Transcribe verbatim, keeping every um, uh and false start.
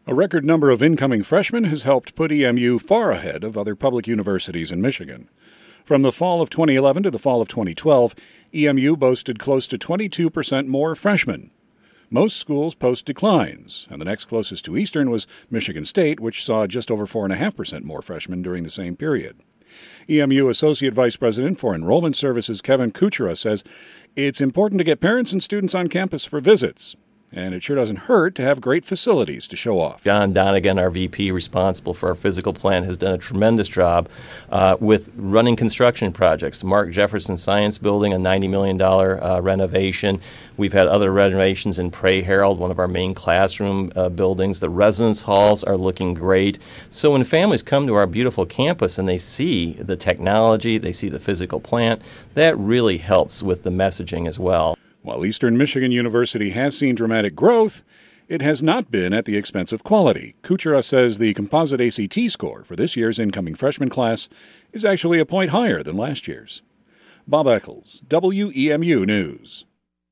A record number of incoming freshmen has helped put E M U far ahead of other public universities in Michigan. From the fall of twenty eleven to the fall of twenty twelve, E M U boasted close to twenty-two percent more freshmen. Most schools post declines, and the next closest to Eastern was Michigan State, which saw just over four point five percent more freshmen during the same period. E M U Associate Vice President for Enrollment Services Kevin Kuchera says it's important to get parents and students on campus for visits, and it sure doesn't hurt to have great facilities to show off. John Donegan, our V P responsible for our physical plant, has done a tremendous job uh, with running construction projects. Mark Jefferson Science Building, a ninety million dollars uh, renovation. We've had other renovations in Pray Herald, one of our main classroom uh, buildings. The residence halls are looking great. So when families come to our beautiful campus and they see the technology, they see the physical plant, that really helps with the messaging as well. While Eastern Michigan University has seen dramatic growth, it has not been at the expense of quality. Kuchera says the composite A C T score for this year's incoming freshman class is actually a point higher than last year's. Bob Eccles, W E M U News.